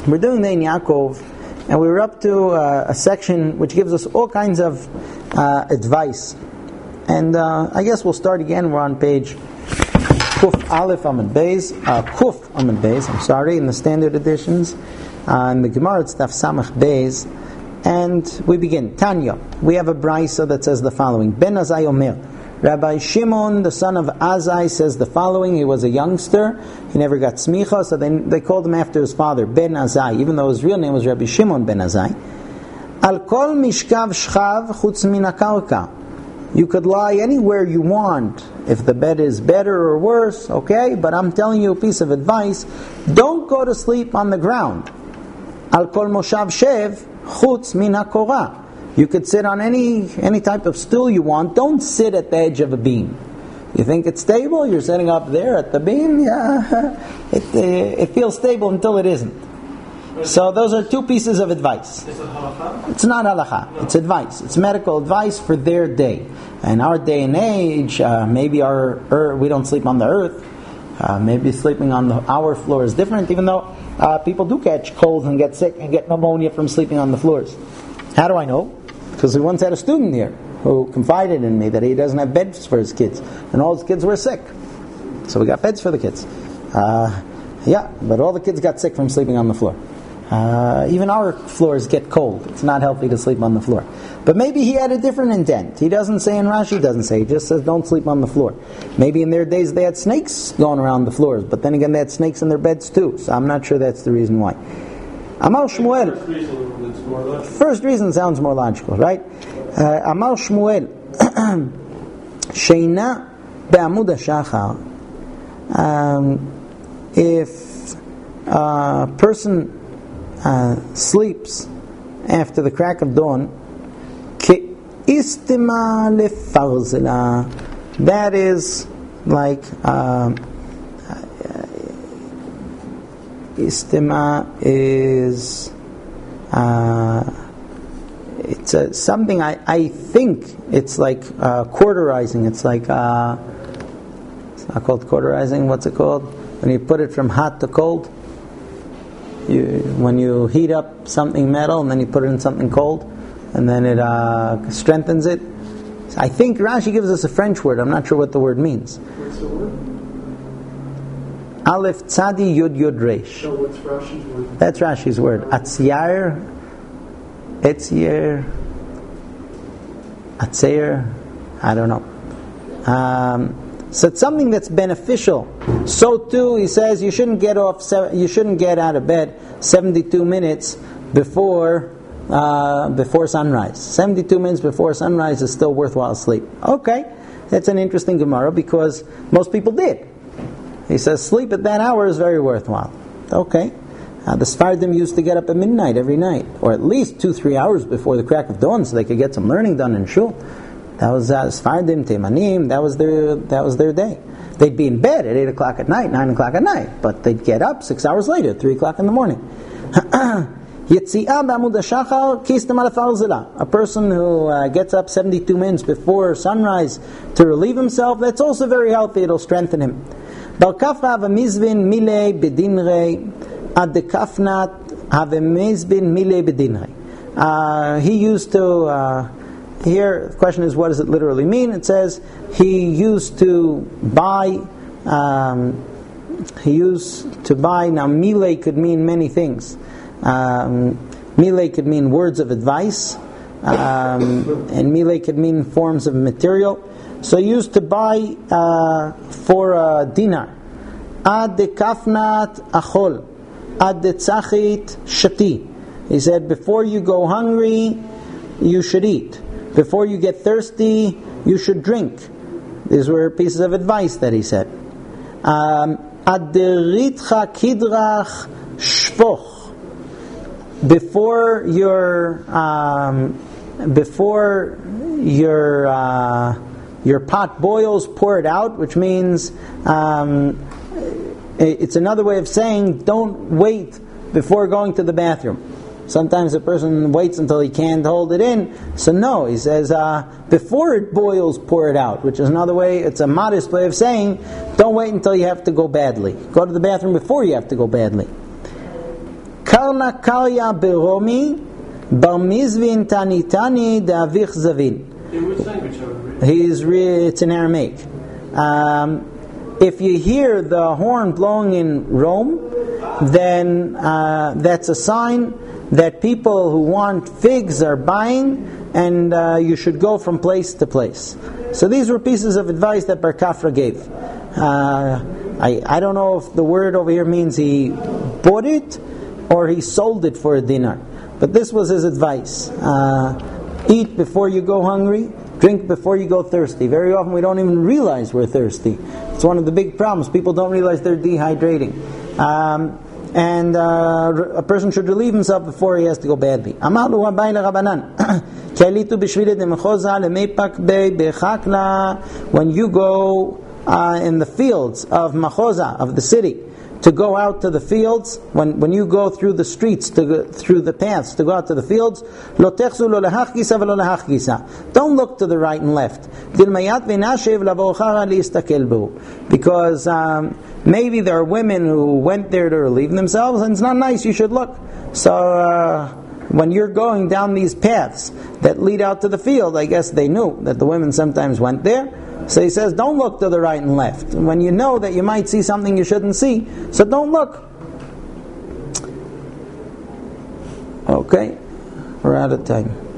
We're doing the Ein Yaakov, and we were up to a section which gives us all kinds of advice. And I guess we'll start again. We're on page Kuf Aleph Amud Beis, Kuf Amud Beis, in the standard editions. In the Gemara it's Daf Samach Beis. And we begin. Tanya, we have a brisa that says the following. Ben Azai Omer, Rabbi Shimon, the son of Azai, says the following. He was a youngster. He never got smicha, so they called him after his father, Ben Azai, even though his real name was Rabbi Shimon Ben Azai. Al kol mishkav shchav chutz min hakarka. You could lie anywhere you want if the bed is better or worse, okay? But I'm telling you a piece of advice. Don't go to sleep on the ground. Al kol moshav shev chutz min hakora. You could sit on any type of stool you want. Don't sit at the edge of a beam. You think it's stable? You're sitting up there at the beam? Yeah, it feels stable until it isn't. So those are two pieces of advice. Is it halakha? It's not halakha. It's advice. It's medical advice for their day. In our day and age, maybe we don't sleep on the earth. Maybe sleeping on our floor is different, even though people do catch colds and get sick and get pneumonia from sleeping on the floors. How do I know? Because we once had a student here who confided in me that he doesn't have beds for his kids, and all his kids were sick. So we got beds for the kids. But all the kids got sick from sleeping on the floor. Even our floors get cold. It's not healthy to sleep on the floor. But maybe he had a different intent. He doesn't say in Rashi, doesn't say. He just says don't sleep on the floor. Maybe in their days they had snakes going around the floors, but then again they had snakes in their beds too. So I'm not sure that's the reason why. Amar Shmuel. First reason sounds more logical, right? Amar Shmuel. Sheina be'amud hashachar. If a person sleeps after the crack of dawn, Istima lefarzela. That is like istima is it's something I think it's like cauterizing. It's like it's not called cauterizing. What's it called? When you put it from hot to cold. When you heat up something metal and then you put it in something cold, and then it strengthens it. I think Rashi gives us a French word. I'm not sure what the word means. What's the word? Aleph tzadi yud yud resh. So what's Rashi's word? That's Rashi's word. Atziar, etzier, atzeir. I don't know. So it's something that's beneficial. So too, he says you shouldn't get out of bed 72 minutes before sunrise. 72 minutes before sunrise is still worthwhile sleep. Okay, that's an interesting Gemara because most people did. He says sleep at that hour is very worthwhile. Okay, the Sfardim used to get up at midnight every night, or at least 2-3 hours before the crack of dawn, so they could get some learning done in shul. That was Sfardim, Teimanim. That was their day. They'd be in bed at 8 o'clock at night, 9 o'clock at night, but they'd get up 6 hours later, 3 o'clock in the morning. A person who gets up 72 minutes before sunrise to relieve himself, that's also very healthy. It'll strengthen him. He used to. Here, the question is, what does it literally mean? It says he used to buy. Now, mile could mean many things. Mile could mean words of advice, and mile could mean forms of material. So he used to buy for a dinar. Ad de kafnat achol, ad de tzachit shati. He said, before you go hungry, you should eat. Before you get thirsty, you should drink. These were pieces of advice that he said. Aderitcha kidrach shvoch. Before your pot boils, pour it out, which means it's another way of saying don't wait before going to the bathroom. Sometimes a person waits until he can't hold it in. So no, he says, before it boils, pour it out, which is another way, it's a modest way of saying, don't wait until you have to go badly. Go to the bathroom before you have to go badly. Karna kalya beromi, bar mizvin tani tani da'avich zavin. In which language are we? It's in Aramaic. If you hear the horn blowing in Rome, then that's a sign that people who want figs are buying, and you should go from place to place. So these were pieces of advice that Bar Kafra gave. I don't know if the word over here means he bought it or he sold it for a dinar, but this was his advice. Eat before you go hungry, drink before you go thirsty. Very often we don't even realize we're thirsty. It's one of the big problems. People don't realize they're dehydrating. And a person should relieve himself before he has to go badly. When you go in the fields of Machoza, of the city, to go out to the fields, when you go through the streets, through the paths, to go out to the fields, don't look to the right and left. Because maybe there are women who went there to relieve themselves, and it's not nice, you should look. So when you're going down these paths that lead out to the field, I guess they knew that the women sometimes went there. So he says, don't look to the right and left. And when you know that you might see something you shouldn't see, so don't look. Okay, we're out of time.